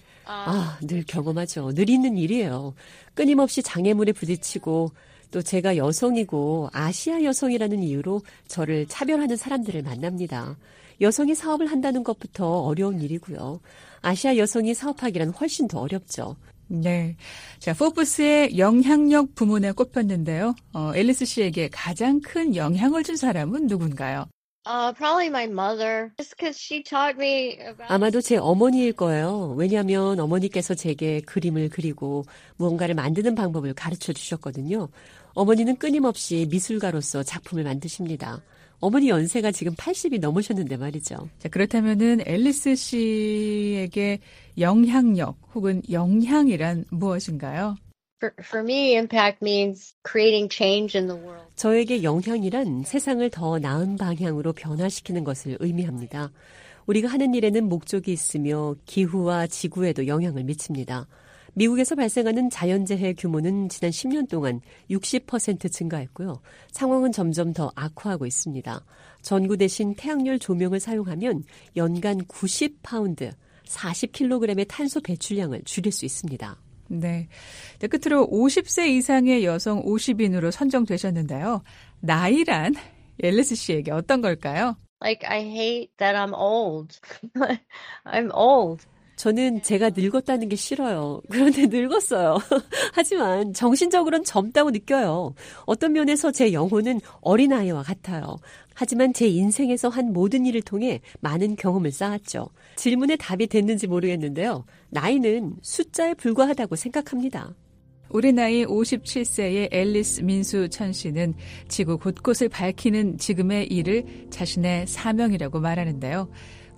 늘 경험하죠. 늘 있는 일이에요. 끊임없이 장애물에 부딪히고 또 제가 여성이고 아시아 여성이라는 이유로 저를 차별하는 사람들을 만납니다. 여성이 사업을 한다는 것부터 어려운 일이고요. 아시아 여성이 사업하기란 훨씬 더 어렵죠. 네. 자, 포브스의 영향력 부문에 꼽혔는데요. 앨리스 씨에게 가장 큰 영향을 준 사람은 누군가요? Probably my mother. Just because she taught me about. 아마도 제 어머니일 거예요. 왜냐하면 어머니께서 제게 그림을 그리고 무언가를 만드는 방법을 가르쳐 주셨거든요. 어머니는 끊임없이 미술가로서 작품을 만드십니다. 어머니 연세가 지금 80이 넘으셨는데 말이죠. 자, 그렇다면은 앨리스 씨에게 영향력 혹은 영향이란 무엇인가요? For me, impact means creating change in the world. 저에게 영향이란 세상을 더 나은 방향으로 변화시키는 것을 의미합니다. 우리가 하는 일에는 목적이 있으며 기후와 지구에도 영향을 미칩니다. 미국에서 발생하는 자연재해 규모는 지난 10년 동안 60% 증가했고요. 상황은 점점 더 악화하고 있습니다. 전구 대신 태양열 조명을 사용하면 연간 90파운드, 40kg의 탄소 배출량을 줄일 수 있습니다. 네. 끝으로 50세 이상의 여성 50인으로 선정되셨는데요. 나이란 앨리스 씨에게 어떤 걸까요? Like, I hate that I'm old. I'm old. 저는 제가 늙었다는 게 싫어요. 그런데 늙었어요. 하지만 정신적으로는 젊다고 느껴요. 어떤 면에서 제 영혼은 어린아이와 같아요. 하지만 제 인생에서 한 모든 일을 통해 많은 경험을 쌓았죠. 질문에 답이 됐는지 모르겠는데요. 나이는 숫자에 불과하다고 생각합니다. 우리 나이 57세의 앨리스 민수천 씨는 지구 곳곳을 밝히는 지금의 일을 자신의 사명이라고 말하는데요.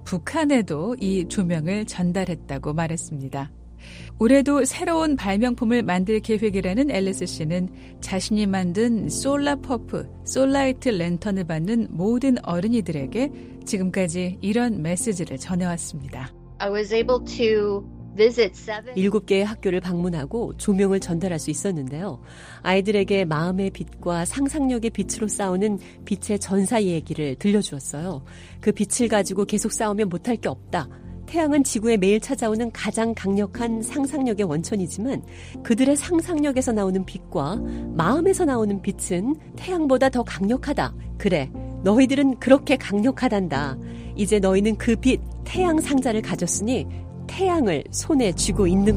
북한에도 이 조명을 전달했다고 말했습니다. 올해도 새로운 발명품을 만들 계획이라는 앨리스 씨는 자신이 만든 솔라퍼프, 솔라이트 랜턴을 받는 모든 어린이들에게 지금까지 이런 메시지를 전해왔습니다. I was able to visit 7개의 학교를 방문하고 조명을 전달할 수 있었는데요. 아이들에게 마음의 빛과 상상력의 빛으로 싸우는 빛의 전사 얘기를 들려주었어요. 그 빛을 가지고 계속 싸우면 못할 게 없다. 태양은 지구에 매일 찾아오는 가장 강력한 상상력의 원천이지만 그들의 상상력에서 나오는 빛과 마음에서 나오는 빛은 태양보다 더 강력하다. 그래, 너희들은 그렇게 강력하단다. 이제 너희는 그 빛, 태양 상자를 가졌으니 태양을 손에 쥐고 있는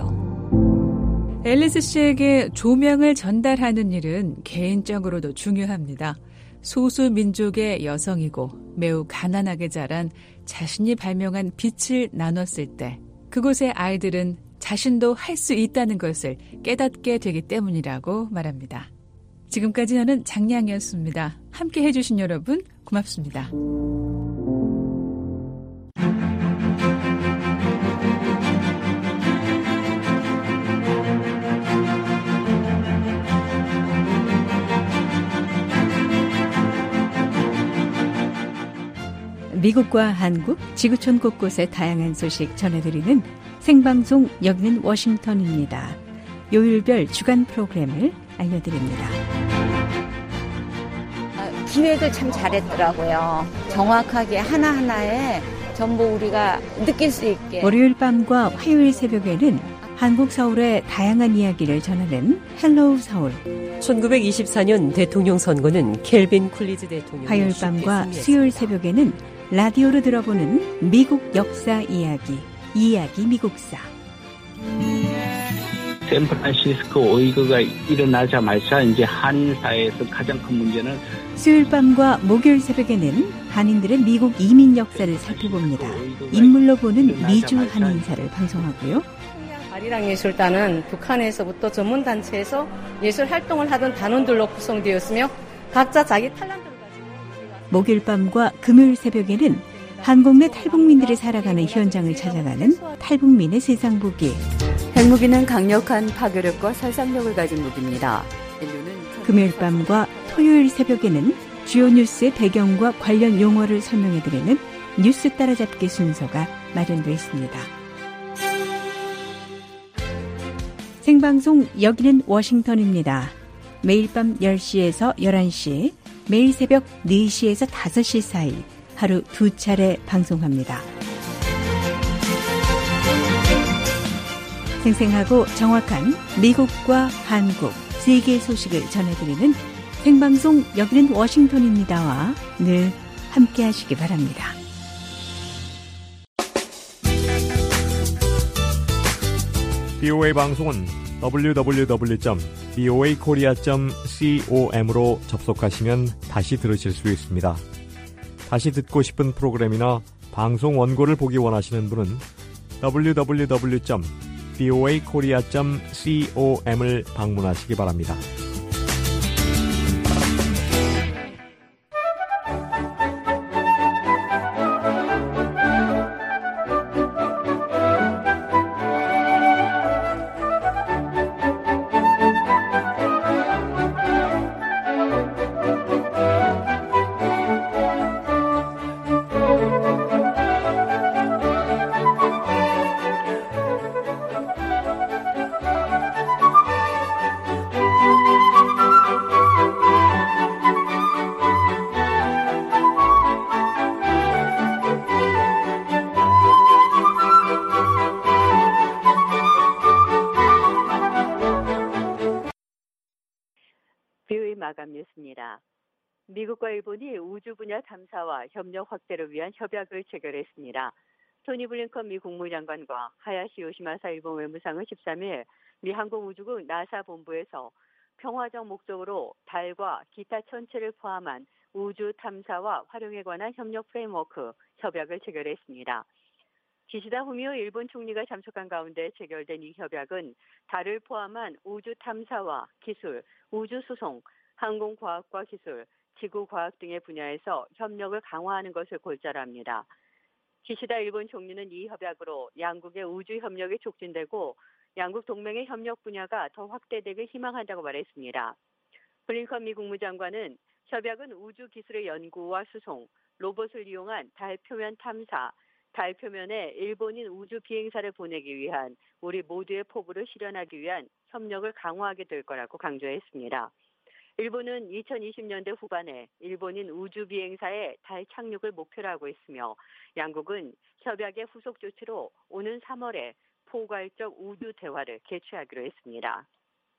거라고요. 앨리스 씨에게 조명을 전달하는 일은 개인적으로도 중요합니다. 소수민족의 여성이고 매우 가난하게 자란 자신이 발명한 빛을 나눴을 때 그곳의 아이들은 자신도 할 수 있다는 것을 깨닫게 되기 때문이라고 말합니다. 지금까지 저는 장량이었습니다. 함께 해주신 여러분 고맙습니다. 미국과 한국, 지구촌 곳곳의 다양한 소식 전해드리는 생방송 여기는 워싱턴입니다. 요일별 주간 프로그램을 알려드립니다. 기획을 참 잘했더라고요. 정확하게 하나하나에 전부 우리가 느낄 수 있게. 월요일 밤과 화요일 새벽에는 한국 서울의 다양한 이야기를 전하는 헬로우 서울. 1924년 대통령 선거는 켈빈 쿨리지 대통령이 화요일 밤과 수요일 새벽에는 라디오로 들어보는 미국 역사 이야기, 이야기 미국사. 샌프란시스코 오이그가 일어나자마자 이제 한인 사회에서 가장 큰 문제는 수요일 밤과 목요일 새벽에는 한인들의 미국 이민 역사를 살펴봅니다. 인물로 보는 미주 한인사를 방송하고요. 아리랑예술단은 북한에서부터 전문단체에서 예술 활동을 하던 단원들로 구성되었으며 각자 자기 탤런트를 가지고 목요일 밤과 금요일 새벽에는 한국 내 탈북민들이 살아가는 현장을 찾아가는 탈북민의 세상 보기. 핵무기는 강력한 파괴력과 살상력을 가진 무기입니다. 금요일 밤과 토요일 새벽에는 주요 뉴스의 배경과 관련 용어를 설명해드리는 뉴스 따라잡기 순서가 마련되어 있습니다. 생방송 여기는 워싱턴입니다. 매일 밤 10시에서 11시, 매일 새벽 4시에서 5시 사이 하루 2차례 방송합니다. 생생하고 정확한 미국과 한국, 세계 소식을 전해드리는 생방송 여기는 워싱턴입니다와 늘 함께 하시기 바랍니다. BOA 방송은 www.boakorea.com으로 접속하시면 다시 들으실 수 있습니다. 다시 듣고 싶은 프로그램이나 방송 원고를 보기 원하시는 분은 www.boakorea.com을 방문하시기 바랍니다. 마감 뉴스입니다. 미국과 일본이 우주 분야 탐사와 협력 확대를 위한 협약을 체결했습니다. 토니 블링컨 미 국무장관과 하야시 요시마사 일본 외무상은 13일 미 항공우주국 나사 본부에서 평화적 목적으로 달과 기타 천체를 포함한 우주 탐사와 활용에 관한 협력 프레임워크 협약을 체결했습니다. 기시다 후미오 일본 총리가 참석한 가운데 체결된 이 협약은 달을 포함한 우주 탐사와 기술, 우주 수송, 항공과학과 기술, 지구과학 등의 분야에서 협력을 강화하는 것을 골자로 합니다. 기시다 일본 총리는 이 협약으로 양국의 우주 협력이 촉진되고 양국 동맹의 협력 분야가 더 확대되길 희망한다고 말했습니다. 블링컨 미 국무장관은 협약은 우주 기술의 연구와 수송, 로봇을 이용한 달 표면 탐사, 달 표면에 일본인 우주 비행사를 보내기 위한 우리 모두의 포부를 실현하기 위한 협력을 강화하게 될 거라고 강조했습니다. 일본은 2020년대 후반에 일본인 우주 비행사의 달 착륙을 목표로 하고 있으며 양국은 협약의 후속 조치로 오는 3월에 포괄적 우주 대화를 개최하기로 했습니다.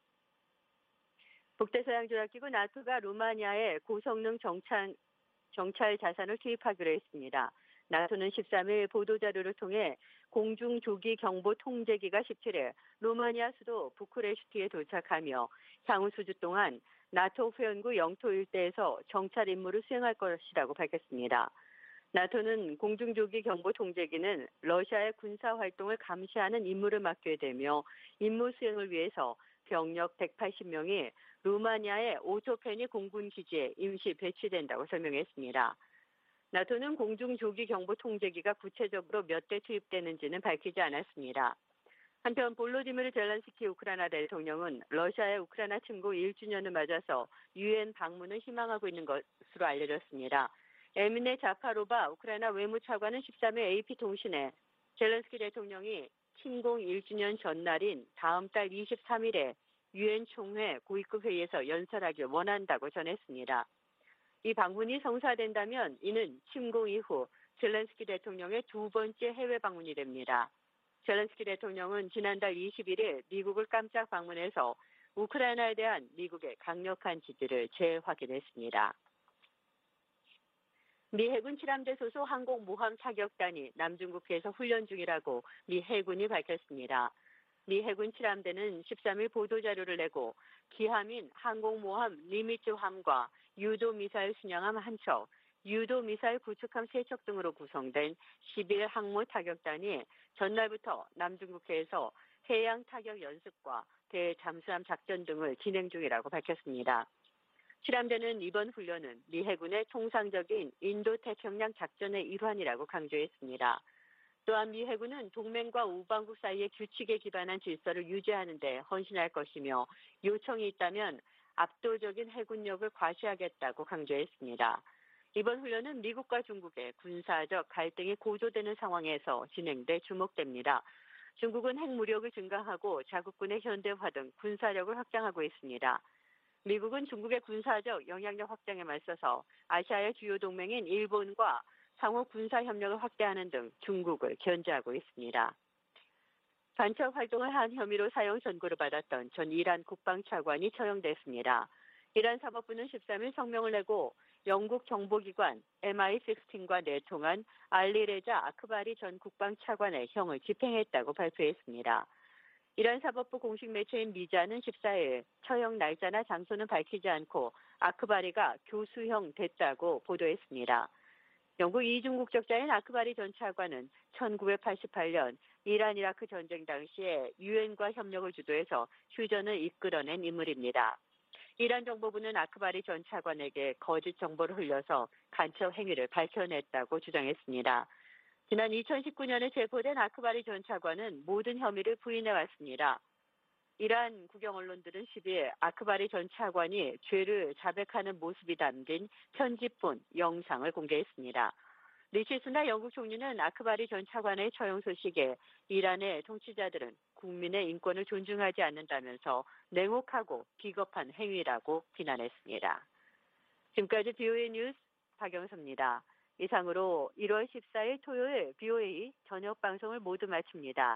북대서양조약기구 나토가 루마니아에 고성능 정찰 자산을 투입하기로 했습니다. 나토는 13일 보도자료를 통해 공중조기 경보 통제기가 17일 루마니아 수도 부쿠레슈티에 도착하며 향후 수주 동안 나토 회원국 영토 일대에서 정찰 임무를 수행할 것이라고 밝혔습니다. 나토는 공중조기 경보 통제기는 러시아의 군사 활동을 감시하는 임무를 맡게 되며 임무 수행을 위해서 병력 180명이 루마니아의 오토페니 공군 기지에 임시 배치된다고 설명했습니다. 나토는 공중조기 경보 통제기가 구체적으로 몇 대 투입되는지는 밝히지 않았습니다. 한편 볼로디미르 젤렌스키 우크라이나 대통령은 러시아의 우크라이나 침공 1주년을 맞아서 유엔 방문을 희망하고 있는 것으로 알려졌습니다. 에미네 자파로바 우크라이나 외무차관은 13일 AP통신에 젤렌스키 대통령이 침공 1주년 전날인 다음 달 23일에 유엔 총회 고위급 회의에서 연설하길 원한다고 전했습니다. 이 방문이 성사된다면 이는 침공 이후 젤렌스키 대통령의 두 번째 해외 방문이 됩니다. 젤렌스키 대통령은 지난달 21일 미국을 깜짝 방문해서 우크라이나에 대한 미국의 강력한 지지를 재확인했습니다. 미 해군 칠함대 소속 항공모함 사격단이 남중국해에서 훈련 중이라고 미 해군이 밝혔습니다. 미 해군 칠함대는 13일 보도자료를 내고 기함인 항공모함 니미츠함과 유도미사일 순양함 한 척, 유도미사일 구축함 3척 등으로 구성된 11 항모 타격단이 전날부터 남중국해에서 해양 타격 연습과 대잠수함 작전 등을 진행 중이라고 밝혔습니다. 칠함대는 이번 훈련은 미 해군의 통상적인 인도태평양 작전의 일환이라고 강조했습니다. 또한 미 해군은 동맹과 우방국 사이의 규칙에 기반한 질서를 유지하는 데 헌신할 것이며 요청이 있다면 압도적인 해군력을 과시하겠다고 강조했습니다. 이번 훈련은 미국과 중국의 군사적 갈등이 고조되는 상황에서 진행돼 주목됩니다. 중국은 핵무력을 증강하고 자국군의 현대화 등 군사력을 확장하고 있습니다. 미국은 중국의 군사적 영향력 확장에 맞서서 아시아의 주요 동맹인 일본과 상호 군사 협력을 확대하는 등 중국을 견제하고 있습니다. 간첩 활동을 한 혐의로 사형 선고를 받았던 전 이란 국방차관이 처형됐습니다. 이란 사법부는 13일 성명을 내고 영국 정보기관 MI16과 내통한 알리레자 아크바리 전 국방차관의 형을 집행했다고 발표했습니다. 이란 사법부 공식 매체인 미자는 14일 처형 날짜나 장소는 밝히지 않고 아크바리가 교수형 됐다고 보도했습니다. 영국 이중 국적자인 아크바리 전 차관은 1988년 이란 이라크 전쟁 당시에 유엔과 협력을 주도해서 휴전을 이끌어낸 인물입니다. 이란 정보부는 아크바리 전 차관에게 거짓 정보를 흘려서 간첩 행위를 밝혀냈다고 주장했습니다. 지난 2019년에 체포된 아크바리 전 차관은 모든 혐의를 부인해왔습니다. 이란 국영 언론들은 10일 아크바리 전 차관이 죄를 자백하는 모습이 담긴 편집본 영상을 공개했습니다. 리시 수낙 영국 총리는 아크바리 전 차관의 처형 소식에 이란의 통치자들은 국민의 인권을 존중하지 않는다면서 냉혹하고 비겁한 행위라고 비난했습니다. 지금까지 BOA 뉴스 박영서입니다. 이상으로 1월 14일 토요일 BOA 저녁 방송을 모두 마칩니다.